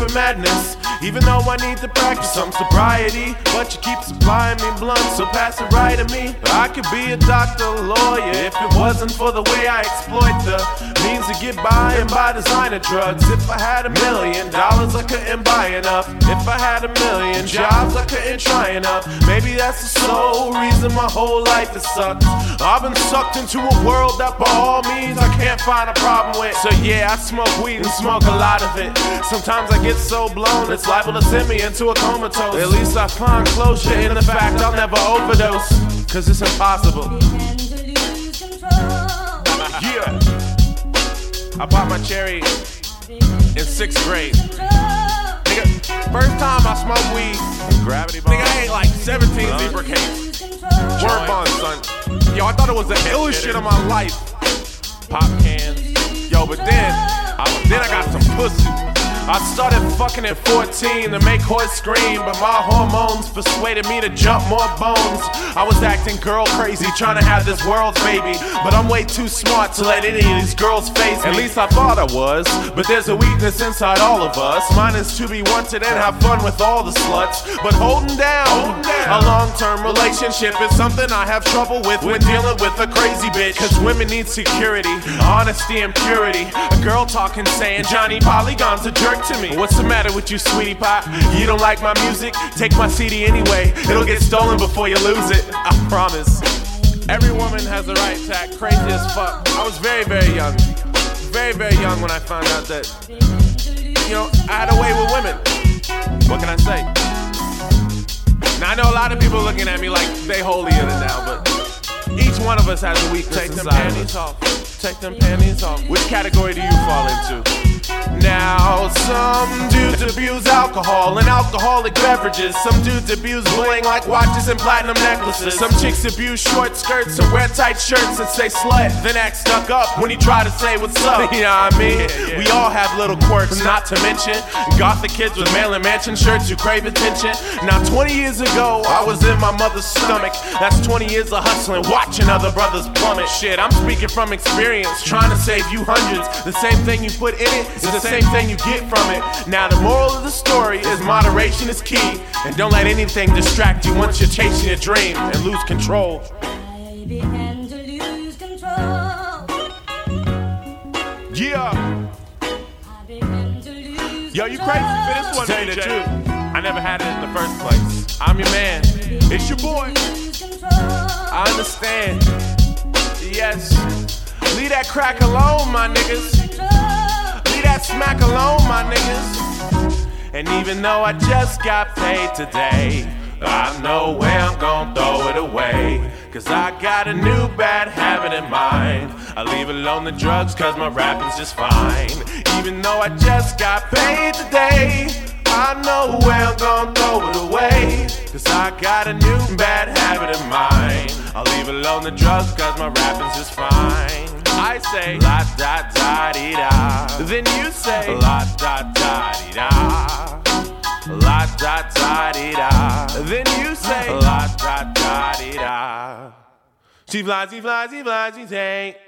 with madness. Even though I need to practice some sobriety, but you keep supplying me blunts, so pass it right to me. I could be a doctor, lawyer, if it wasn't for the way I exploit the means to get by and buy designer drugs. If I had $1 million, I couldn't buy enough. If I had 1,000,000 jobs, I couldn't try enough. Maybe that's the sole reason my whole life has sucked. I've been sucked into a world that by all means I can't find a problem with. So yeah, I smoke weed and smoke a lot of it. Sometimes I get so blown it's liable to send me into a comatose. At least I find closure in the fact I'll never overdose, cause it's impossible. Yeah, I bought my cherry in 6th grade. Nigga, first time I smoked weed, Gravity Bond. Nigga, I ate like 17 zebra cakes. Word bond, son. Yo, I thought it was the illest shit of my life. Pop cans. Yo, but then I got some pussy. I started fucking at 14 to make Hoy scream, but my hormones persuaded me to jump more bones. I was acting girl crazy, trying to have this world's baby, but I'm way too smart to let any of these girls face me. At least I thought I was, but there's a weakness inside all of us. Mine is to be wanted and have fun with all the sluts. But holding down a long-term relationship is something I have trouble with when dealing with a crazy bitch. Cause women need security, honesty and purity. A girl talking saying Johnny Polygon's a jerk to me. What's the matter with you, sweetie pie? You don't like my music? Take my CD anyway. It'll get stolen before you lose it, I promise. Every woman has a right to act crazy as fuck. I was very, very young. Very, very young when I found out that, you know, I had a way with women. What can I say? Now I know a lot of people looking at me like they holier than now, but each one of us has a weakness. Take them panties off. Take them panties off. Which category do you fall into? Now, some dudes abuse alcohol and alcoholic beverages. Some dudes abuse bling like watches and platinum necklaces. Some chicks abuse short skirts and wear tight shirts and say slut, then act stuck up when you try to say what's up. You know what I mean? We all have little quirks, not to mention gothic kids with Marilyn Manson shirts who crave attention. Now, 20 years ago, I was in my mother's stomach. That's 20 years of hustling, watching other brothers plummet. Shit, I'm speaking from experience, trying to save you hundreds. The same thing you put in it is the same thing you get from it. Now the moral of the story is moderation is key, and don't let anything distract you once you're chasing your dream and lose control. I began to lose control. Yeah. I began to lose Yo, you crazy for this one, to tell you the truth. I never had it in the first place. I'm your man. It's your boy. I understand. Yes. Leave that crack alone, my niggas. Leave that smack alone, my niggas. And even though I just got paid today, I know where I'm gon' throw it away. Cause I got a new bad habit in mind. I leave alone the drugs cause my rapping's just fine. Even though I just got paid today, I know where I'm gon' throw it away. Cause I got a new bad habit in mind. I'll leave alone the drugs cause my rapping's just fine. I say la da da dee da. Then you say la da da dee da. La da da dee da. Then you say la da da dee da. She flies, he flies, he flies, he take.